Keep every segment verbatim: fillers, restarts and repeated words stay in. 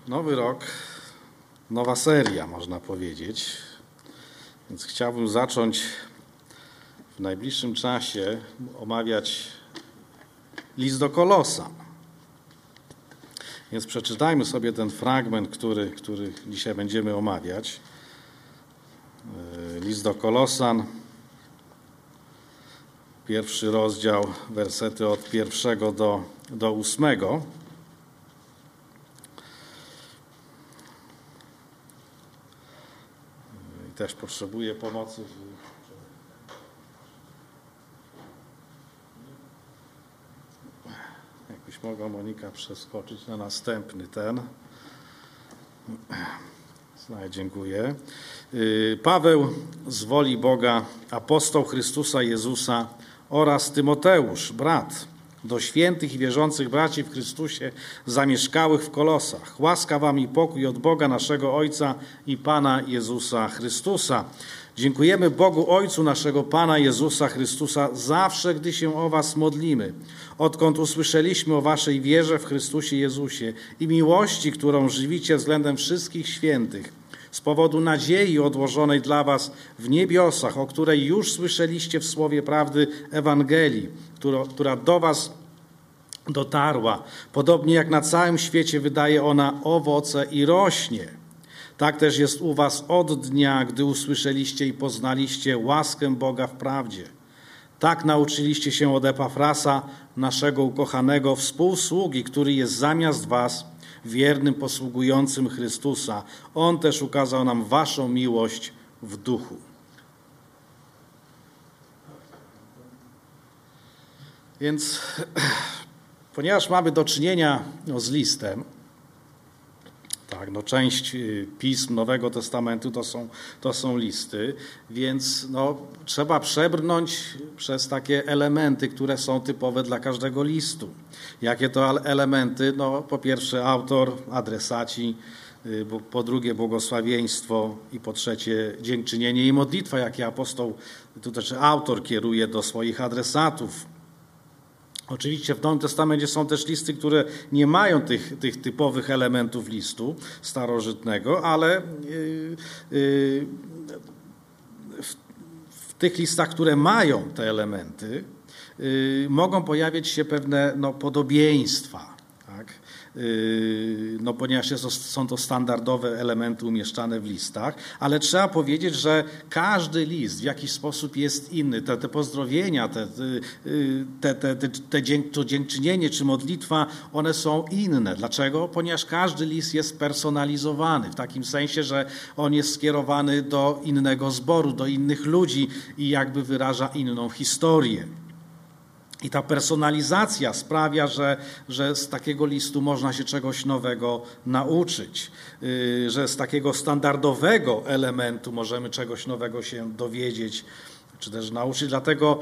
Nowy rok, nowa seria, można powiedzieć. Więc chciałbym zacząć w najbliższym czasie omawiać list do Kolosan. Więc przeczytajmy sobie ten fragment, który, który dzisiaj będziemy omawiać. List do Kolosan, pierwszy rozdział, wersety od pierwszego do, do ósmego. I też potrzebuję pomocy. Jakbyś mogła, Monika, przeskoczyć na następny ten. Dziękuję. Paweł z woli Boga, apostoł Chrystusa Jezusa oraz Tymoteusz, brat, do świętych i wierzących braci w Chrystusie zamieszkałych w Kolosach. Łaska wam i pokój od Boga naszego Ojca i Pana Jezusa Chrystusa. Dziękujemy Bogu Ojcu naszego Pana Jezusa Chrystusa zawsze, gdy się o was modlimy, odkąd usłyszeliśmy o waszej wierze w Chrystusie Jezusie i miłości, którą żywicie względem wszystkich świętych, z powodu nadziei odłożonej dla was w niebiosach, o której już słyszeliście w słowie prawdy Ewangelii, która, która do was dotarła. Podobnie jak na całym świecie wydaje ona owoce i rośnie. Tak też jest u was od dnia, gdy usłyszeliście i poznaliście łaskę Boga w prawdzie. Tak nauczyliście się od Epafrasa, naszego ukochanego współsługi, który jest zamiast was wiernym posługującym Chrystusa. On też ukazał nam waszą miłość w duchu. Więc ponieważ mamy do czynienia no, z listem, tak, no, część pism Nowego Testamentu to są, to są listy, więc no, trzeba przebrnąć przez takie elementy, które są typowe dla każdego listu. Jakie to elementy? No, po pierwsze autor, adresaci, po drugie błogosławieństwo i po trzecie dziękczynienie i modlitwa, jakie apostoł, tu też autor kieruje do swoich adresatów. Oczywiście w Nowym Testamencie są też listy, które nie mają tych, tych typowych elementów listu starożytnego, ale w, w tych listach, które mają te elementy, mogą pojawiać się pewne no, podobieństwa, tak? No, ponieważ jest to, są to standardowe elementy umieszczane w listach, ale trzeba powiedzieć, że każdy list w jakiś sposób jest inny. Te, te pozdrowienia, te, te, te, te, te dzięk, to dziękczynienie czy modlitwa, one są inne. Dlaczego? Ponieważ każdy list jest personalizowany w takim sensie, że on jest skierowany do innego zboru, do innych ludzi i jakby wyraża inną historię. I ta personalizacja sprawia, że, że z takiego listu można się czegoś nowego nauczyć, że z takiego standardowego elementu możemy czegoś nowego się dowiedzieć, czy też nauczyć. Dlatego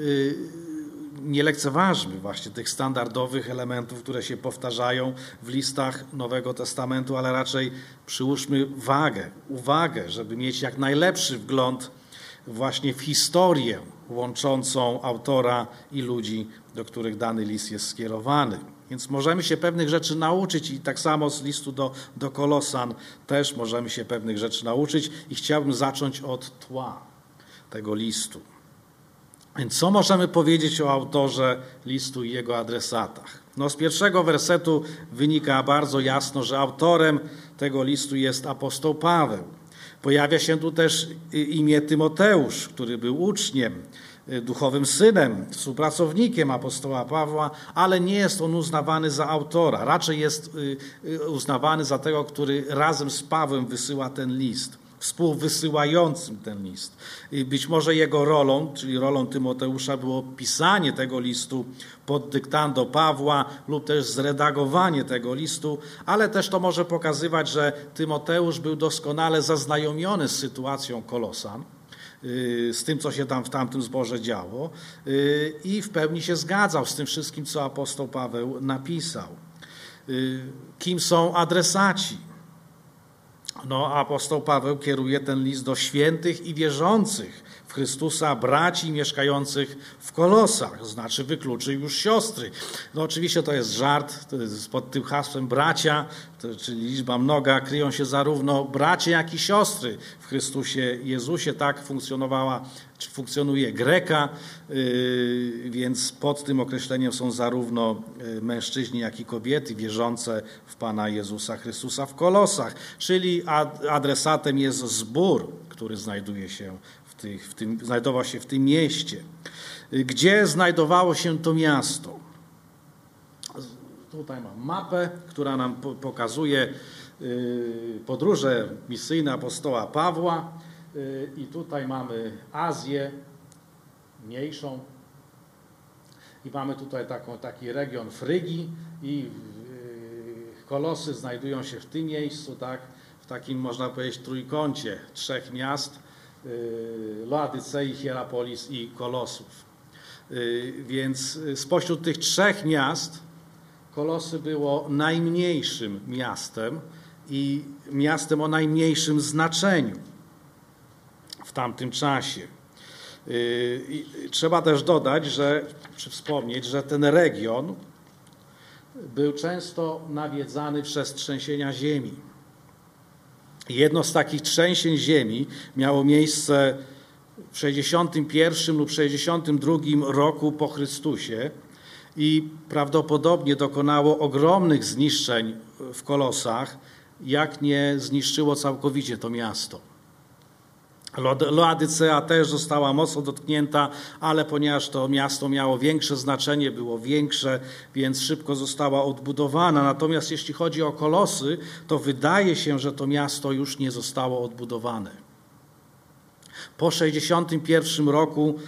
nie lekceważmy właśnie tych standardowych elementów, które się powtarzają w listach Nowego Testamentu, ale raczej przyłóżmy wagę, uwagę, żeby mieć jak najlepszy wgląd właśnie w historię łączącą autora i ludzi, do których dany list jest skierowany. Więc możemy się pewnych rzeczy nauczyć i tak samo z listu do, do Kolosan też możemy się pewnych rzeczy nauczyć i chciałbym zacząć od tła tego listu. Więc co możemy powiedzieć o autorze listu i jego adresatach? No z pierwszego wersetu wynika bardzo jasno, że autorem tego listu jest apostoł Paweł. Pojawia się tu też imię Tymoteusz, który był uczniem, duchowym synem, współpracownikiem apostoła Pawła, ale nie jest on uznawany za autora. Raczej jest uznawany za tego, który razem z Pawłem wysyła ten list, współwysyłającym ten list. I być może jego rolą, czyli rolą Tymoteusza, było pisanie tego listu pod dyktando Pawła lub też zredagowanie tego listu, ale też to może pokazywać, że Tymoteusz był doskonale zaznajomiony z sytuacją Kolosan, z tym, co się tam w tamtym zborze działo i w pełni się zgadzał z tym wszystkim, co apostoł Paweł napisał. Kim są adresaci? No, apostoł Paweł kieruje ten list do świętych i wierzących w Chrystusa braci mieszkających w Kolosach, znaczy wykluczył już siostry. No oczywiście to jest żart, to jest pod tym hasłem bracia, to, czyli liczba mnoga, kryją się zarówno bracia, jak i siostry w Chrystusie Jezusie. Tak funkcjonowała, czy funkcjonuje Greka, yy, więc pod tym określeniem są zarówno mężczyźni, jak i kobiety wierzące w Pana Jezusa Chrystusa w Kolosach, czyli adresatem jest zbór, który znajduje się w, tych, w tym, znajdował się w tym mieście. Gdzie znajdowało się to miasto? Tutaj mam mapę, która nam pokazuje podróże misyjne apostoła Pawła i tutaj mamy Azję mniejszą i mamy tutaj taką, taki region Frygii i Kolosy znajdują się w tym miejscu, tak, w takim, można powiedzieć, trójkącie trzech miast, Laodycei, Hierapolis i Kolosów. Więc spośród tych trzech miast Kolosy było najmniejszym miastem i miastem o najmniejszym znaczeniu w tamtym czasie. I trzeba też dodać, że, czy wspomnieć, że ten region był często nawiedzany przez trzęsienia ziemi. Jedno z takich trzęsień ziemi miało miejsce w sześćdziesiątym pierwszym lub sześćdziesiątym drugim roku po Chrystusie i prawdopodobnie dokonało ogromnych zniszczeń w Kolosach, jak nie zniszczyło całkowicie to miasto. Laodycea też została mocno dotknięta, ale ponieważ to miasto miało większe znaczenie, było większe, więc szybko została odbudowana. Natomiast jeśli chodzi o Kolosy, to wydaje się, że to miasto już nie zostało odbudowane. Po sześćdziesiątym pierwszym roku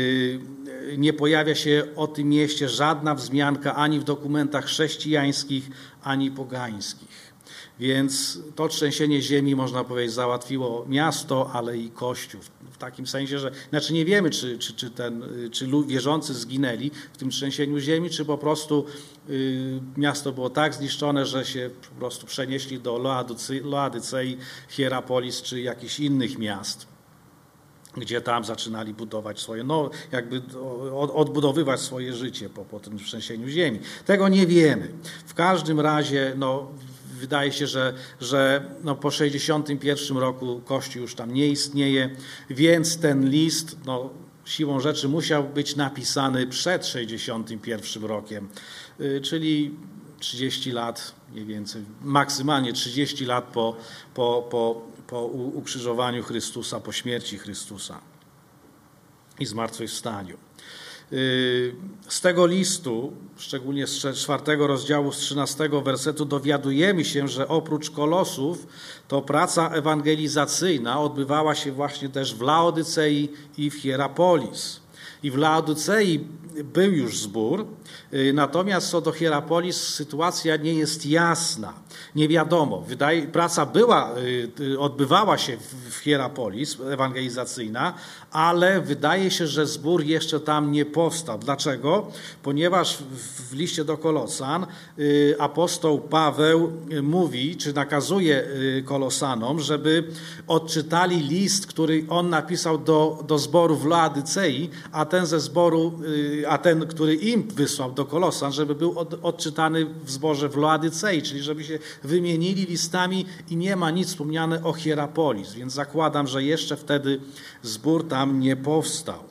nie pojawia się o tym mieście żadna wzmianka ani w dokumentach chrześcijańskich, ani pogańskich. Więc to trzęsienie ziemi, można powiedzieć, załatwiło miasto, ale i Kościół. W takim sensie, że znaczy nie wiemy, czy, czy, czy, ten, czy wierzący zginęli w tym trzęsieniu ziemi, czy po prostu y, miasto było tak zniszczone, że się po prostu przenieśli do Laodycei, Hierapolis czy jakichś innych miast, gdzie tam zaczynali budować swoje, no jakby odbudowywać swoje życie po, po tym trzęsieniu ziemi. Tego nie wiemy. W każdym razie, no wydaje się, że, że no po sześćdziesiątym pierwszym roku Kościół już tam nie istnieje, więc ten list no, siłą rzeczy musiał być napisany przed sześćdziesiątym pierwszym rokiem, czyli trzydzieści lat mniej więcej, maksymalnie trzydzieści lat po, po, po, po ukrzyżowaniu Chrystusa, po śmierci Chrystusa i zmartwychwstaniu. Z tego listu, szczególnie z czwartego rozdziału, z trzynastego wersetu, dowiadujemy się, że oprócz Kolosów to praca ewangelizacyjna odbywała się właśnie też w Laodycei i w Hierapolis. I w Laodycei był już zbór, natomiast co do Hierapolis sytuacja nie jest jasna, nie wiadomo. Wydaje, praca była, odbywała się w Hierapolis, ewangelizacyjna, ale wydaje się, że zbór jeszcze tam nie powstał. Dlaczego? Ponieważ w liście do Kolosan apostoł Paweł mówi, czy nakazuje Kolosanom, żeby odczytali list, który on napisał do, do zboru w Laodycei, a ten ze zboru, a ten, który im wysłał do Kolosan, żeby był od, odczytany w zborze w Laodycei, czyli żeby się wymienili listami i nie ma nic wspomniane o Hierapolis, więc zakładam, że jeszcze wtedy zbór tam nie powstał.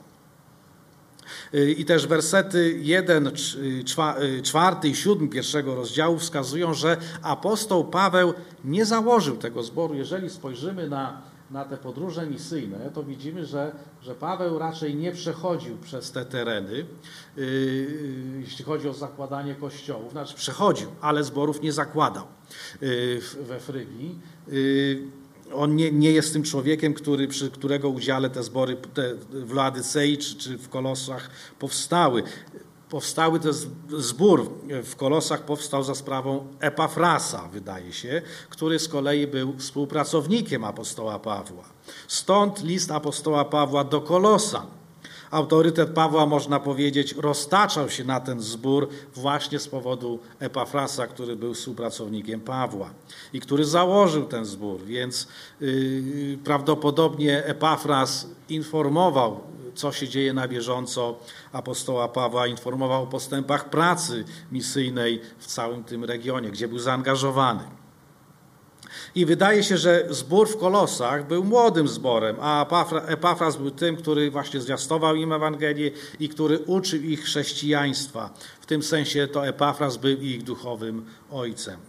I też wersety jeden, czwarty i siódmy pierwszego rozdziału wskazują, że apostoł Paweł nie założył tego zboru. Jeżeli spojrzymy na, na te podróże misyjne, to widzimy, że, że Paweł raczej nie przechodził przez te tereny, jeśli chodzi o zakładanie kościołów. Znaczy przechodził, ale zborów nie zakładał we Frygii. On nie, nie jest tym człowiekiem, który, przy którego udziale te zbory te w Laodycei czy, czy w Kolosach powstały. Powstały te zbór w Kolosach powstał za sprawą Epafrasa, wydaje się, który z kolei był współpracownikiem apostoła Pawła. Stąd list apostoła Pawła do Kolosan. Autorytet Pawła, można powiedzieć, roztaczał się na ten zbór właśnie z powodu Epafrasa, który był współpracownikiem Pawła i który założył ten zbór, więc yy, prawdopodobnie Epafras informował, co się dzieje na bieżąco apostoła Pawła, informował o postępach pracy misyjnej w całym tym regionie, gdzie był zaangażowany. I wydaje się, że zbór w Kolosach był młodym zborem, a Epafras był tym, który właśnie zwiastował im Ewangelię i który uczył ich chrześcijaństwa. W tym sensie to Epafras był ich duchowym ojcem.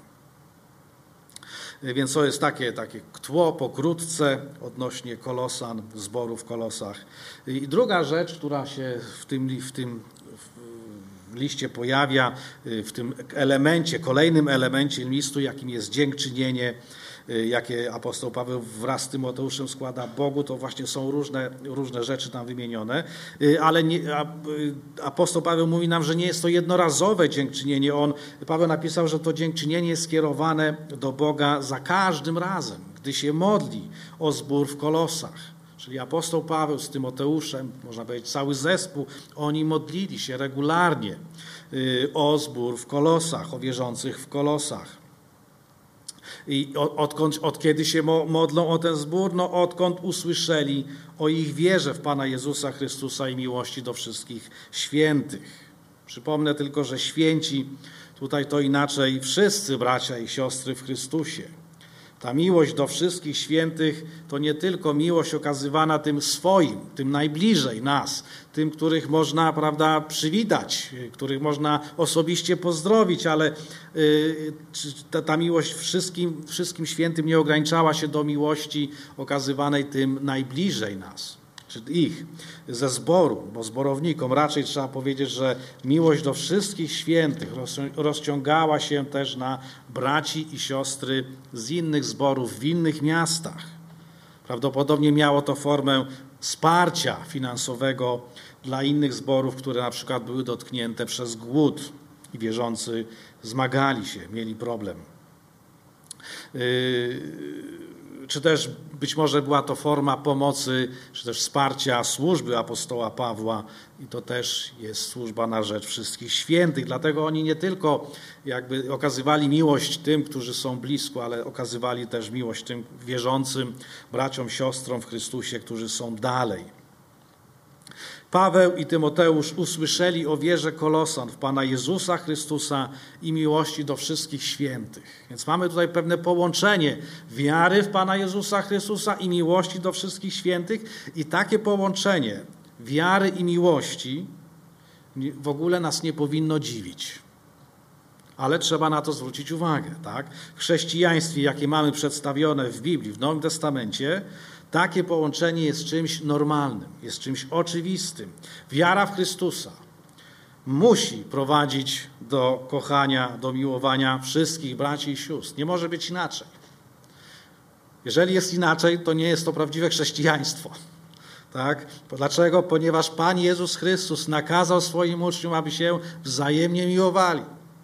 Więc to jest takie, takie tło pokrótce odnośnie Kolosan, zboru w Kolosach. I druga rzecz, która się w tym, w tym w liście pojawia, w tym elemencie, kolejnym elemencie listu, jakim jest dziękczynienie, jakie apostoł Paweł wraz z Tymoteuszem składa Bogu, to właśnie są różne, różne rzeczy tam wymienione, ale nie, apostoł Paweł mówi nam, że nie jest to jednorazowe dziękczynienie. On, Paweł napisał, że to dziękczynienie jest skierowane do Boga za każdym razem, gdy się modli o zbór w Kolosach. Czyli apostoł Paweł z Tymoteuszem, można powiedzieć cały zespół, oni modlili się regularnie o zbór w Kolosach, o wierzących w Kolosach. I odkąd, od kiedy się modlą o ten zbór? No odkąd usłyszeli o ich wierze w Pana Jezusa Chrystusa i miłości do wszystkich świętych. Przypomnę tylko, że święci, tutaj to inaczej, wszyscy bracia i siostry w Chrystusie. Ta miłość do wszystkich świętych to nie tylko miłość okazywana tym swoim, tym najbliżej nas, tym, których można, prawda, przywitać, których można osobiście pozdrowić, ale y, ta, ta miłość wszystkim, wszystkim świętym nie ograniczała się do miłości okazywanej tym najbliżej nas, czy ich, ze zboru, bo zborownikom raczej trzeba powiedzieć, że miłość do wszystkich świętych rozciągała się też na braci i siostry z innych zborów w innych miastach. Prawdopodobnie miało to formę wsparcia finansowego dla innych zborów, które na przykład były dotknięte przez głód i wierzący zmagali się, mieli problem. Yy, Czy też być może była to forma pomocy, czy też wsparcia służby apostoła Pawła i to też jest służba na rzecz wszystkich świętych. Dlatego oni nie tylko jakby okazywali miłość tym, którzy są blisko, ale okazywali też miłość tym wierzącym braciom, siostrom w Chrystusie, którzy są dalej. Paweł i Tymoteusz usłyszeli o wierze Kolosan w Pana Jezusa Chrystusa i miłości do wszystkich świętych. Więc mamy tutaj pewne połączenie wiary w Pana Jezusa Chrystusa i miłości do wszystkich świętych i takie połączenie wiary i miłości w ogóle nas nie powinno dziwić. Ale trzeba na to zwrócić uwagę. Tak? W chrześcijaństwie, jakie mamy przedstawione w Biblii, w Nowym Testamencie, takie połączenie jest czymś normalnym, jest czymś oczywistym. Wiara w Chrystusa musi prowadzić do kochania, do miłowania wszystkich braci i sióstr. Nie może być inaczej. Jeżeli jest inaczej, to nie jest to prawdziwe chrześcijaństwo. Tak? Dlaczego? Ponieważ Pan Jezus Chrystus nakazał swoim uczniom, aby się wzajemnie miłowali.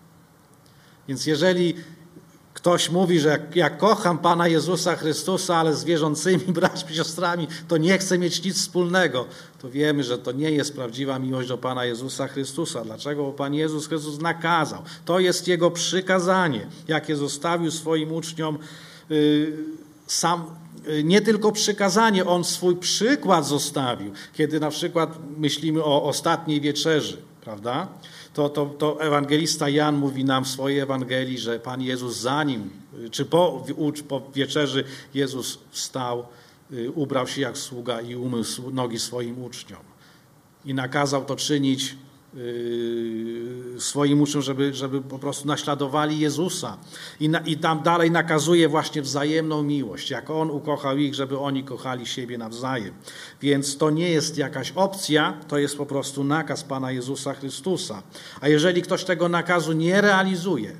Więc jeżeli ktoś mówi, że jak, jak kocham Pana Jezusa Chrystusa, ale z wierzącymi braćmi i siostrami, to nie chcę mieć nic wspólnego, to wiemy, że to nie jest prawdziwa miłość do Pana Jezusa Chrystusa. Dlaczego? Bo Pan Jezus Chrystus nakazał. To jest Jego przykazanie, jakie zostawił swoim uczniom. Yy, sam, yy, nie tylko przykazanie, On swój przykład zostawił. Kiedy na przykład myślimy o ostatniej wieczerzy, prawda? To, to, to ewangelista Jan mówi nam w swojej Ewangelii, że Pan Jezus zanim, czy po, po wieczerzy Jezus wstał, ubrał się jak sługa i umył nogi swoim uczniom. I nakazał to czynić swoim uczniom, żeby, żeby po prostu naśladowali Jezusa. I, na, I tam dalej nakazuje właśnie wzajemną miłość, jak On ukochał ich, żeby oni kochali siebie nawzajem. Więc to nie jest jakaś opcja, to jest po prostu nakaz Pana Jezusa Chrystusa. A jeżeli ktoś tego nakazu nie realizuje,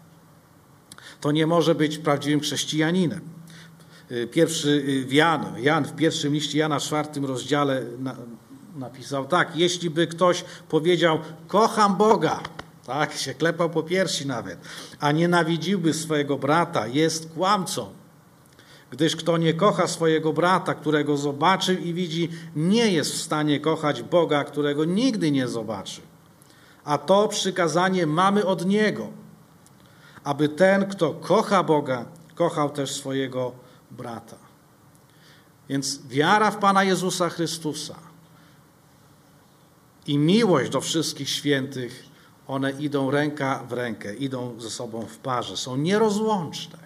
to nie może być prawdziwym chrześcijaninem. Pierwszy Jan, Jan w pierwszym liście Jana, w czwartym rozdziale na, napisał tak: jeśli by ktoś powiedział, kocham Boga, tak, się klepał po piersi nawet, a nienawidziłby swojego brata, jest kłamcą. Gdyż kto nie kocha swojego brata, którego zobaczył i widzi, nie jest w stanie kochać Boga, którego nigdy nie zobaczył. A to przykazanie mamy od Niego, aby ten, kto kocha Boga, kochał też swojego brata. Więc wiara w Pana Jezusa Chrystusa i miłość do wszystkich świętych, one idą ręka w rękę, idą ze sobą w parze, są nierozłączne.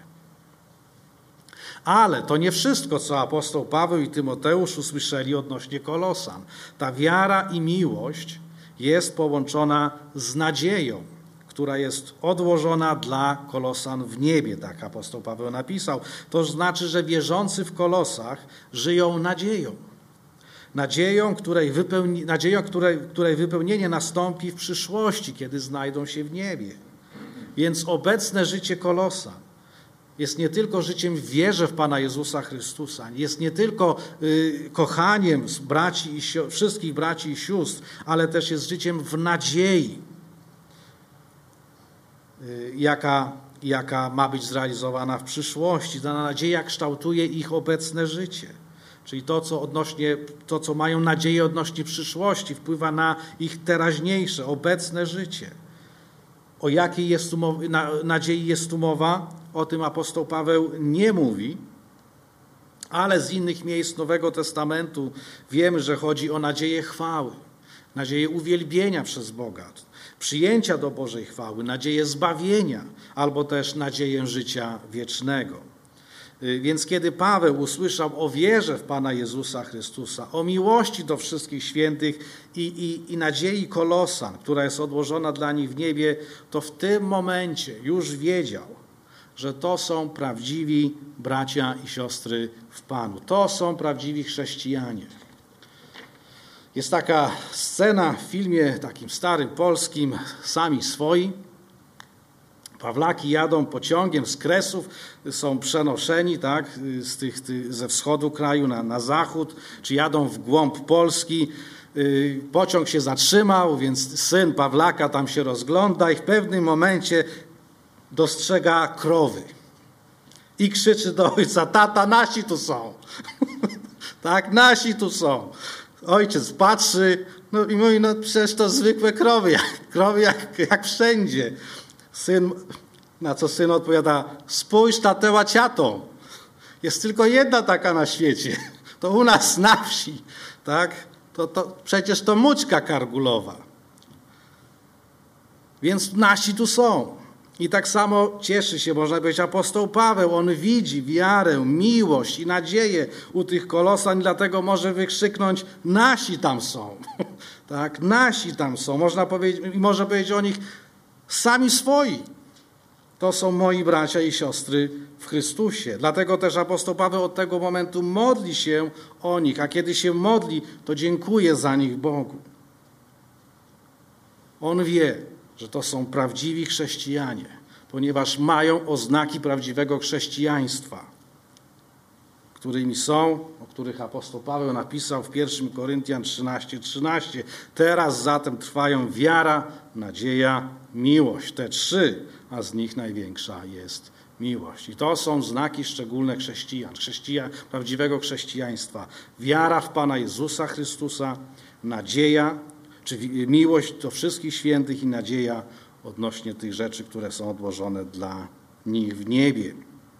Ale to nie wszystko, co apostoł Paweł i Tymoteusz usłyszeli odnośnie Kolosan. Ta wiara i miłość jest połączona z nadzieją, która jest odłożona dla Kolosan w niebie, tak apostoł Paweł napisał. To znaczy, że wierzący w Kolosach żyją nadzieją. Nadzieją, której, wypełni, nadzieją której, której wypełnienie nastąpi w przyszłości, kiedy znajdą się w niebie. Więc obecne życie Kolosan jest nie tylko życiem w wierze w Pana Jezusa Chrystusa, jest nie tylko y, kochaniem braci i si- wszystkich braci i sióstr, ale też jest życiem w nadziei, y, jaka, jaka ma być zrealizowana w przyszłości. Ta nadzieja kształtuje ich obecne życie. Czyli to, co odnośnie, to, co mają nadzieję odnośnie przyszłości, wpływa na ich teraźniejsze, obecne życie. O jakiej jest tu mowa, na, nadziei jest tu mowa? O tym apostoł Paweł nie mówi, ale z innych miejsc Nowego Testamentu wiemy, że chodzi o nadzieję chwały, nadzieję uwielbienia przez Boga, przyjęcia do Bożej chwały, nadzieję zbawienia albo też nadzieję życia wiecznego. Więc kiedy Paweł usłyszał o wierze w Pana Jezusa Chrystusa, o miłości do wszystkich świętych i, i, i nadziei Kolosan, która jest odłożona dla nich w niebie, to w tym momencie już wiedział, że to są prawdziwi bracia i siostry w Panu. To są prawdziwi chrześcijanie. Jest taka scena w filmie takim starym polskim Sami swoi. Pawlaki jadą pociągiem z Kresów, są przenoszeni tak, z tych, tych, ze wschodu kraju na, na zachód, czy jadą w głąb Polski. Pociąg się zatrzymał, więc syn Pawlaka tam się rozgląda i w pewnym momencie dostrzega krowy. I krzyczy do ojca: tata, nasi tu są. Tak, nasi tu są. Ojciec patrzy, no i mówi: no przecież to zwykłe krowy, jak, krowy jak, jak wszędzie. Syn, na co syn odpowiada: spójrz, tateła ciato, jest tylko jedna taka na świecie, to u nas na wsi, tak? To, to przecież to mućka kargulowa. Więc nasi tu są. I tak samo cieszy się, można powiedzieć, apostoł Paweł. On widzi wiarę, miłość i nadzieję u tych Kolosan, dlatego może wykrzyknąć: nasi tam są. Tak, nasi tam są. Można powiedzieć, może powiedzieć o nich: sami swoi. To są moi bracia i siostry w Chrystusie. Dlatego też apostoł Paweł od tego momentu modli się o nich, a kiedy się modli, to dziękuje za nich Bogu. On wie, że to są prawdziwi chrześcijanie, ponieważ mają oznaki prawdziwego chrześcijaństwa, którymi są, o których apostoł Paweł napisał w pierwszym Koryntian trzynaście trzynaście. Teraz zatem trwają wiara, nadzieja, miłość. Te trzy, a z nich największa jest miłość. I to są znaki szczególne chrześcijan, chrześcijan prawdziwego chrześcijaństwa. Wiara w Pana Jezusa Chrystusa, nadzieja, czy miłość do wszystkich świętych i nadzieja odnośnie tych rzeczy, które są odłożone dla nich w niebie.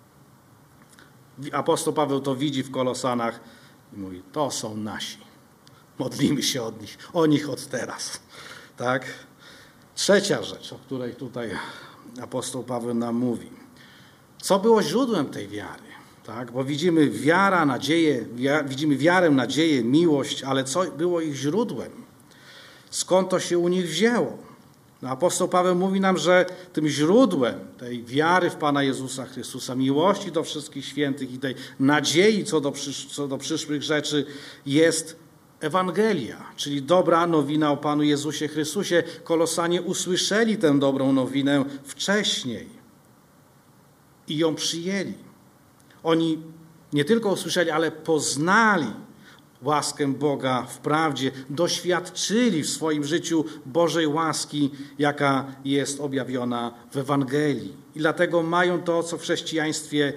Apostoł Paweł to widzi w Kolosanach i mówi: to są nasi. Modlimy się od nich, o nich od teraz. Tak? Trzecia rzecz, o której tutaj apostoł Paweł nam mówi. Co było źródłem tej wiary? Tak? Bo widzimy wiara, nadzieję, wi- widzimy wiarę, nadzieję, miłość, ale co było ich źródłem? Skąd to się u nich wzięło? No, apostoł Paweł mówi nam, że tym źródłem tej wiary w Pana Jezusa Chrystusa, miłości do wszystkich świętych i tej nadziei co do, przysz- co do przyszłych rzeczy jest Ewangelia, czyli dobra nowina o Panu Jezusie Chrystusie. Kolosanie usłyszeli tę dobrą nowinę wcześniej i ją przyjęli. Oni nie tylko usłyszeli, ale poznali łaskę Boga w prawdzie, doświadczyli w swoim życiu Bożej łaski, jaka jest objawiona w Ewangelii. I dlatego mają to, co w chrześcijaństwie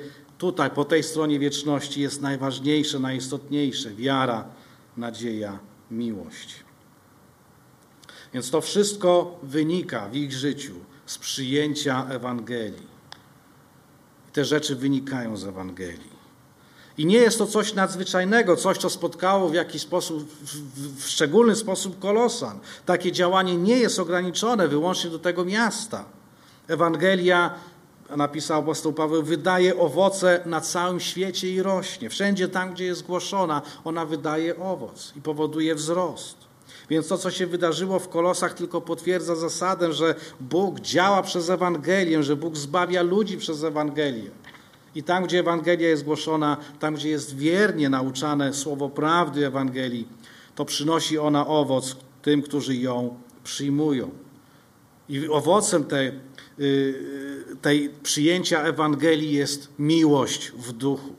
tutaj, po tej stronie wieczności jest najważniejsze, najistotniejsze. Wiara, nadzieja, miłość. Więc to wszystko wynika w ich życiu z przyjęcia Ewangelii. Te rzeczy wynikają z Ewangelii. I nie jest to coś nadzwyczajnego, coś, co spotkało w jakiś sposób, w, w szczególny sposób Kolosan. Takie działanie nie jest ograniczone wyłącznie do tego miasta. Ewangelia, napisał apostoł Paweł, wydaje owoce na całym świecie i rośnie. Wszędzie tam, gdzie jest głoszona, ona wydaje owoc i powoduje wzrost. Więc to, co się wydarzyło w Kolosach, tylko potwierdza zasadę, że Bóg działa przez Ewangelię, że Bóg zbawia ludzi przez Ewangelię. I tam, gdzie Ewangelia jest głoszona, tam, gdzie jest wiernie nauczane słowo prawdy Ewangelii, to przynosi ona owoc tym, którzy ją przyjmują. I owocem tej, tej przyjęcia Ewangelii jest miłość w duchu.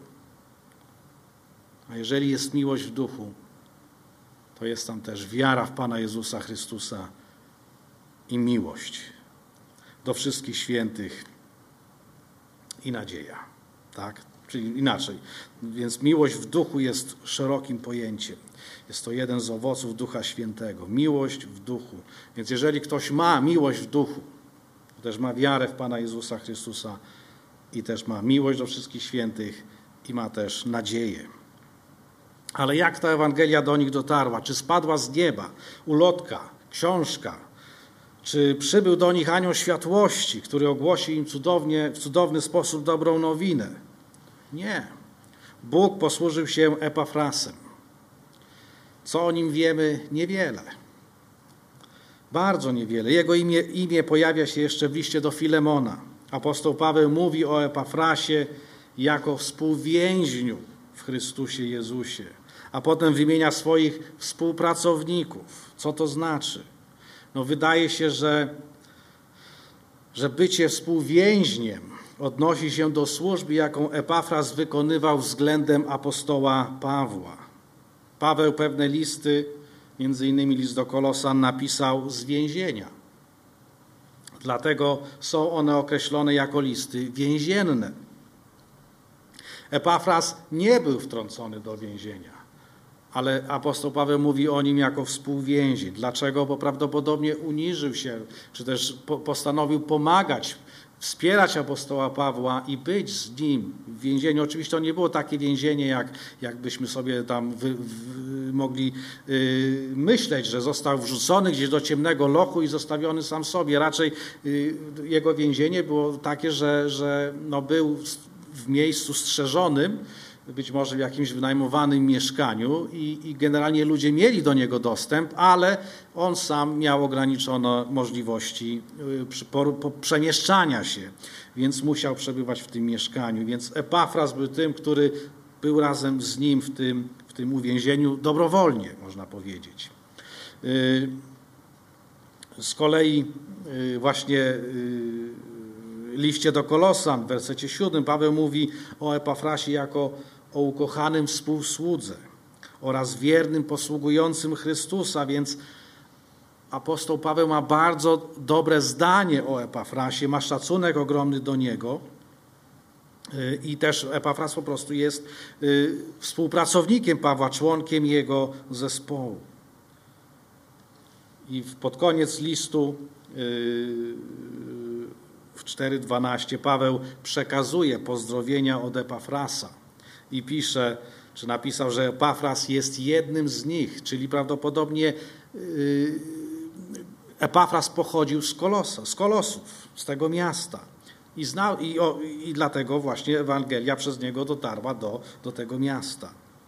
A jeżeli jest miłość w duchu, to jest tam też wiara w Pana Jezusa Chrystusa i miłość do wszystkich świętych i nadzieja. Tak? Czyli inaczej. Więc miłość w duchu jest szerokim pojęciem. Jest to jeden z owoców Ducha Świętego. Miłość w duchu. Więc jeżeli ktoś ma miłość w duchu, to też ma wiarę w Pana Jezusa Chrystusa i też ma miłość do wszystkich świętych i ma też nadzieję. Ale jak ta Ewangelia do nich dotarła? Czy spadła z nieba ulotka, książka? Czy przybył do nich anioł światłości, który ogłosi im cudownie, w cudowny sposób dobrą nowinę? Nie. Bóg posłużył się Epafrasem. Co o nim wiemy? Niewiele. Bardzo niewiele. Jego imię, imię pojawia się jeszcze w liście do Filemona. Apostoł Paweł mówi o Epafrasie jako współwięźniu w Chrystusie Jezusie. A potem wymienia swoich współpracowników. Co to znaczy? No wydaje się, że, że bycie współwięźniem odnosi się do służby, jaką Epafras wykonywał względem apostoła Pawła. Paweł pewne listy, między innymi list do Kolosan, napisał z więzienia. Dlatego są one określone jako listy więzienne. Epafras nie był wtrącony do więzienia, ale apostoł Paweł mówi o nim jako współwięzień. Dlaczego? Bo prawdopodobnie uniżył się, czy też postanowił pomagać, wspierać apostoła Pawła i być z nim w więzieniu. Oczywiście to nie było takie więzienie, jak, jakbyśmy sobie tam wy, wy, mogli yy, myśleć, że został wrzucony gdzieś do ciemnego lochu i zostawiony sam sobie. Raczej yy, jego więzienie było takie, że, że no był w miejscu strzeżonym, być może w jakimś wynajmowanym mieszkaniu i, i generalnie ludzie mieli do niego dostęp, ale on sam miał ograniczone możliwości przy, po, po przemieszczania się, więc musiał przebywać w tym mieszkaniu. Więc Epafras był tym, który był razem z nim w tym, w tym uwięzieniu dobrowolnie, można powiedzieć. Z kolei właśnie w liście do Kolosan w wersecie siódmym Paweł mówi o Epafrasie jako o ukochanym współsłudze oraz wiernym posługującym Chrystusa, więc apostoł Paweł ma bardzo dobre zdanie o Epafrasie, ma szacunek ogromny do niego i też Epafras po prostu jest współpracownikiem Pawła, członkiem jego zespołu. I pod koniec listu w cztery dwanaście Paweł przekazuje pozdrowienia od Epafrasa i pisze, czy napisał, że Epafras jest jednym z nich, czyli prawdopodobnie Epafras pochodził z Kolosa, z Kolosów, z tego miasta i, znał, i, o, i dlatego właśnie Ewangelia przez niego dotarła do, do tego miasta.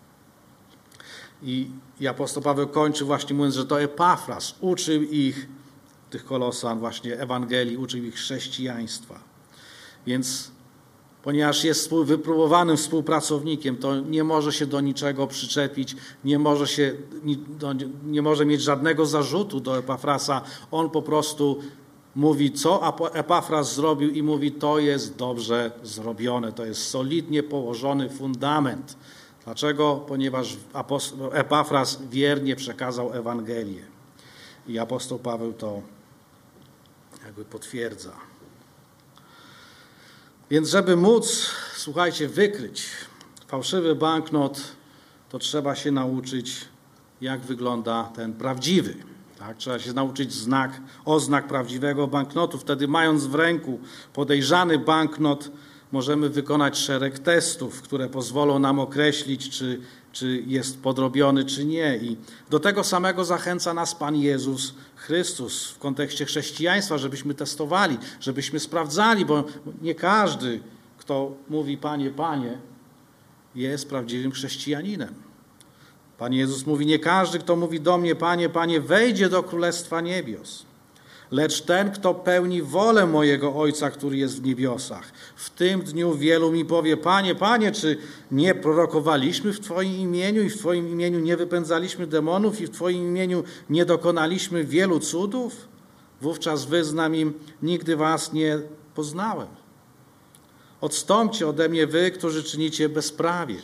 I, I apostoł Paweł kończy właśnie mówiąc, że to Epafras uczył ich, tych Kolosan, właśnie Ewangelii, uczył ich chrześcijaństwa. Więc ponieważ jest wypróbowanym współpracownikiem, to nie może się do niczego przyczepić, nie może, się, nie może mieć żadnego zarzutu do Epafrasa. On po prostu mówi, co Epafras zrobił i mówi, to jest dobrze zrobione, to jest solidnie położony fundament. Dlaczego? Ponieważ Epafras wiernie przekazał Ewangelię. I apostoł Paweł to jakby potwierdza. Więc żeby móc słuchajcie, wykryć fałszywy banknot, to trzeba się nauczyć, jak wygląda ten prawdziwy. Tak? Trzeba się nauczyć znak, oznak prawdziwego banknotu. Wtedy, mając w ręku podejrzany banknot, możemy wykonać szereg testów, które pozwolą nam określić, czy, czy jest podrobiony, czy nie. I do tego samego zachęca nas Pan Jezus Chrystus w kontekście chrześcijaństwa, żebyśmy testowali, żebyśmy sprawdzali, bo nie każdy, kto mówi Panie, Panie, jest prawdziwym chrześcijaninem. Pan Jezus mówi, nie każdy, kto mówi do mnie, Panie, Panie, wejdzie do Królestwa Niebios. Lecz ten, kto pełni wolę mojego Ojca, który jest w niebiosach. W tym dniu wielu mi powie, Panie, Panie, czy nie prorokowaliśmy w Twoim imieniu i w Twoim imieniu nie wypędzaliśmy demonów i w Twoim imieniu nie dokonaliśmy wielu cudów? Wówczas wyznam im, nigdy was nie poznałem. Odstąpcie ode mnie wy, którzy czynicie bezprawie.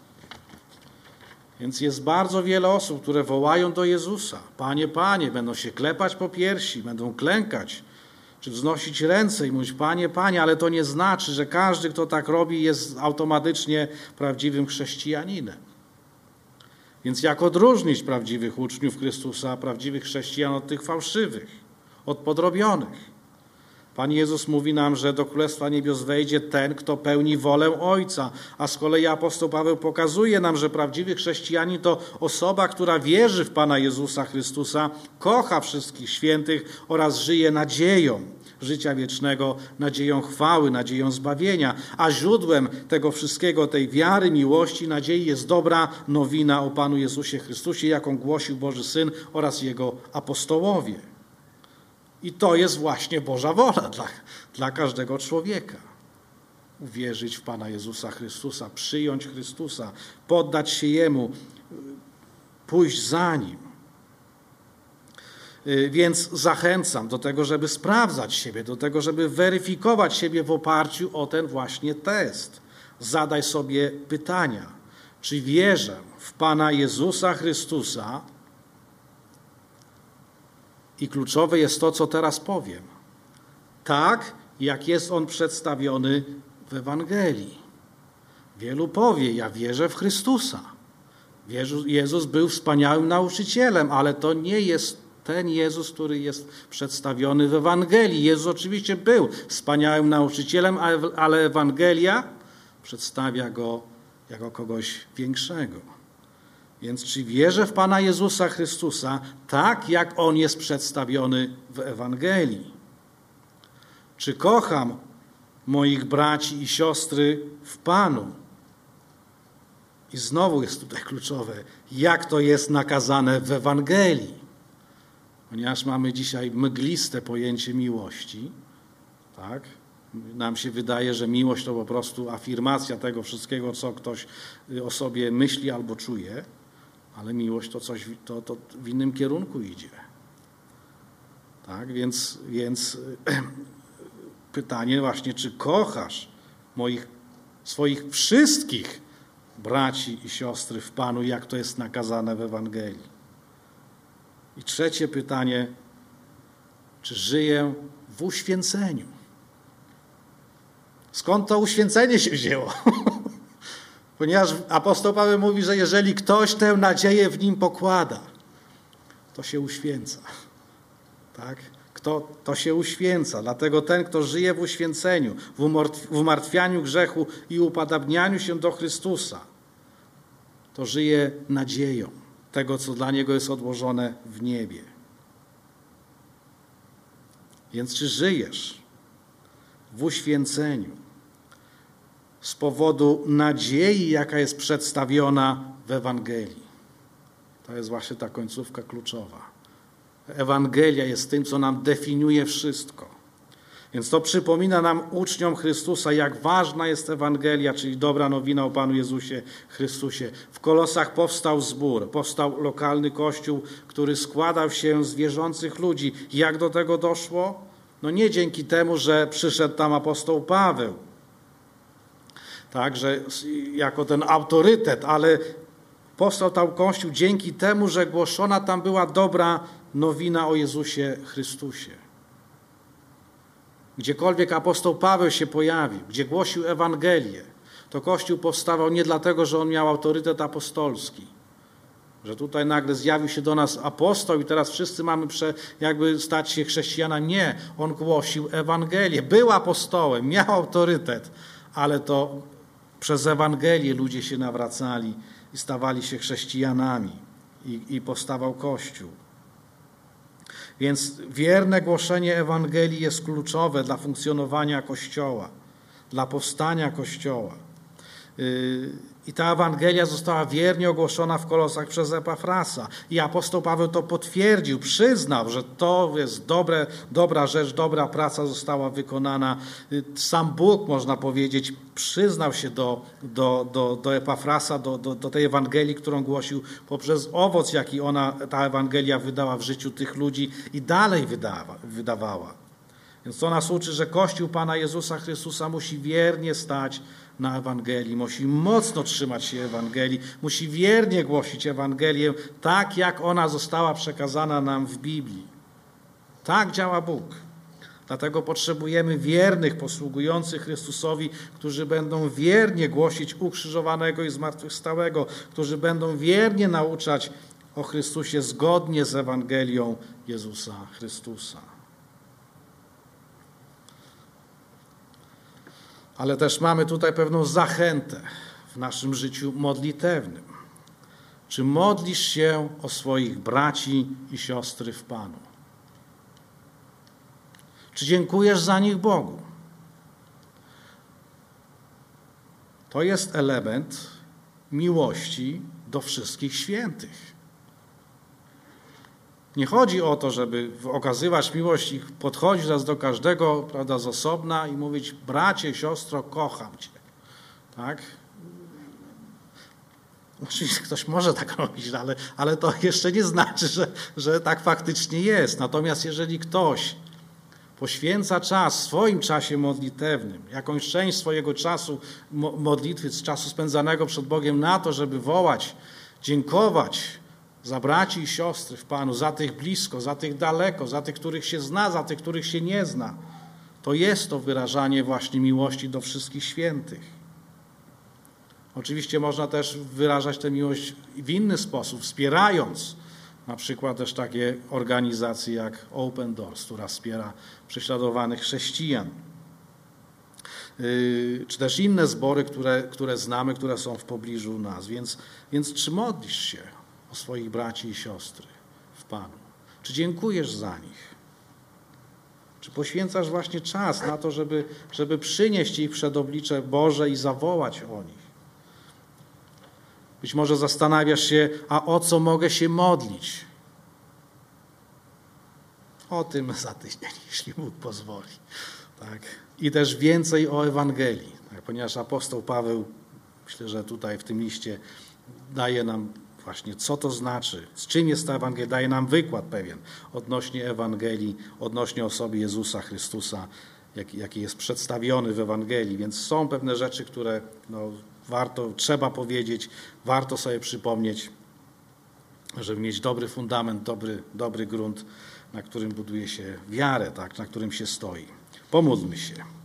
Więc jest bardzo wiele osób, które wołają do Jezusa. Panie, Panie, będą się klepać po piersi, będą klękać, czy wznosić ręce i mówić, Panie, Panie, ale to nie znaczy, że każdy, kto tak robi, jest automatycznie prawdziwym chrześcijaninem. Więc jak odróżnić prawdziwych uczniów Chrystusa, prawdziwych chrześcijan od tych fałszywych, od podrobionych? Pan Jezus mówi nam, że do Królestwa Niebios wejdzie ten, kto pełni wolę Ojca. A z kolei apostoł Paweł pokazuje nam, że prawdziwy chrześcijanin to osoba, która wierzy w Pana Jezusa Chrystusa, kocha wszystkich świętych oraz żyje nadzieją życia wiecznego, nadzieją chwały, nadzieją zbawienia. A źródłem tego wszystkiego, tej wiary, miłości, nadziei jest dobra nowina o Panu Jezusie Chrystusie, jaką głosił Boży Syn oraz Jego apostołowie. I to jest właśnie Boża wola dla, dla każdego człowieka. Uwierzyć w Pana Jezusa Chrystusa, przyjąć Chrystusa, poddać się Jemu, pójść za Nim. Więc zachęcam do tego, żeby sprawdzać siebie, do tego, żeby weryfikować siebie w oparciu o ten właśnie test. Zadaj sobie pytania, czy wierzę w Pana Jezusa Chrystusa? I kluczowe jest to, co teraz powiem. Tak, jak jest On przedstawiony w Ewangelii. Wielu powie, ja wierzę w Chrystusa. Jezus był wspaniałym nauczycielem, ale to nie jest ten Jezus, który jest przedstawiony w Ewangelii. Jezus oczywiście był wspaniałym nauczycielem, ale Ewangelia przedstawia Go jako kogoś większego. Więc czy wierzę w Pana Jezusa Chrystusa tak, jak On jest przedstawiony w Ewangelii? Czy kocham moich braci i siostry w Panu? I znowu jest tutaj kluczowe, jak to jest nakazane w Ewangelii. Ponieważ mamy dzisiaj mgliste pojęcie miłości, tak? Nam się wydaje, że miłość to po prostu afirmacja tego wszystkiego, co ktoś o sobie myśli albo czuje, ale miłość to coś to, to w innym kierunku idzie. Tak, więc, więc pytanie właśnie, czy kochasz moich, swoich wszystkich braci i siostry w Panu, jak to jest nakazane w Ewangelii? I trzecie pytanie, czy żyję w uświęceniu? Skąd to uświęcenie się wzięło? Ponieważ apostoł Paweł mówi, że jeżeli ktoś tę nadzieję w nim pokłada, to się uświęca. Tak? Kto, to się uświęca. Dlatego ten, kto żyje w uświęceniu, w umartwianiu grzechu i upodabnianiu się do Chrystusa, to żyje nadzieją tego, co dla niego jest odłożone w niebie. Więc czy żyjesz w uświęceniu z powodu nadziei, jaka jest przedstawiona w Ewangelii? To jest właśnie ta końcówka kluczowa. Ewangelia jest tym, co nam definiuje wszystko. Więc to przypomina nam, uczniom Chrystusa, jak ważna jest Ewangelia, czyli dobra nowina o Panu Jezusie Chrystusie. W Kolosach powstał zbór, powstał lokalny kościół, który składał się z wierzących ludzi. Jak do tego doszło? No nie dzięki temu, że przyszedł tam apostoł Paweł, tak, że jako ten autorytet, ale powstał tam kościół dzięki temu, że głoszona tam była dobra nowina o Jezusie Chrystusie. Gdziekolwiek apostoł Paweł się pojawił, gdzie głosił Ewangelię, to Kościół powstawał nie dlatego, że on miał autorytet apostolski, że tutaj nagle zjawił się do nas apostoł i teraz wszyscy mamy prze, jakby stać się chrześcijanami. Nie, on głosił Ewangelię, był apostołem, miał autorytet, ale to przez Ewangelię ludzie się nawracali i stawali się chrześcijanami i, i powstawał Kościół. Więc wierne głoszenie Ewangelii jest kluczowe dla funkcjonowania Kościoła, dla powstania Kościoła. I ta Ewangelia została wiernie ogłoszona w Kolosach przez Epafrasa. I apostoł Paweł to potwierdził, przyznał, że to jest dobre, dobra rzecz, dobra praca została wykonana. Sam Bóg, można powiedzieć, przyznał się do, do, do, do Epafrasa, do, do, do tej Ewangelii, którą głosił poprzez owoc, jaki ona, ta Ewangelia wydała w życiu tych ludzi i dalej wydawa, wydawała. Więc to nas uczy, że Kościół Pana Jezusa Chrystusa musi wiernie stać na Ewangelii, musi mocno trzymać się Ewangelii, musi wiernie głosić Ewangelię tak, jak ona została przekazana nam w Biblii. Tak działa Bóg. Dlatego potrzebujemy wiernych, posługujących Chrystusowi, którzy będą wiernie głosić ukrzyżowanego i zmartwychwstałego, którzy będą wiernie nauczać o Chrystusie zgodnie z Ewangelią Jezusa Chrystusa. Ale też mamy tutaj pewną zachętę w naszym życiu modlitewnym. Czy modlisz się o swoich braci i siostry w Panu? Czy dziękujesz za nich Bogu? To jest element miłości do wszystkich świętych. Nie chodzi o to, żeby okazywać miłość i podchodzić raz do każdego, prawda, z osobna i mówić: bracie, siostro, kocham cię. Tak? Oczywiście ktoś może tak robić, ale, ale to jeszcze nie znaczy, że, że tak faktycznie jest. Natomiast jeżeli ktoś poświęca czas w swoim czasie modlitewnym, jakąś część swojego czasu modlitwy, z czasu spędzanego przed Bogiem na to, żeby wołać, dziękować za braci i siostry w Panu, za tych blisko, za tych daleko, za tych, których się zna, za tych, których się nie zna, to jest to wyrażanie właśnie miłości do wszystkich świętych. Oczywiście można też wyrażać tę miłość w inny sposób, wspierając na przykład też takie organizacje jak Open Doors, która wspiera prześladowanych chrześcijan, czy też inne zbory, które, które znamy, które są w pobliżu nas. Więc, więc czy modlisz się o swoich braci i siostry w Panu? Czy dziękujesz za nich? Czy poświęcasz właśnie czas na to, żeby, żeby przynieść ich przed oblicze Boże i zawołać o nich? Być może zastanawiasz się, a o co mogę się modlić? O tym za tydzień, jeśli Bóg pozwoli. Tak. I też więcej o Ewangelii, tak, ponieważ apostoł Paweł, myślę, że tutaj w tym liście daje nam właśnie, co to znaczy, z czym jest ta Ewangelia, daje nam wykład pewien odnośnie Ewangelii, odnośnie osoby Jezusa Chrystusa, jaki, jaki jest przedstawiony w Ewangelii. Więc są pewne rzeczy, które no, warto, trzeba powiedzieć, warto sobie przypomnieć, żeby mieć dobry fundament, dobry, dobry grunt, na którym buduje się wiarę, tak, na którym się stoi. Pomódlmy się.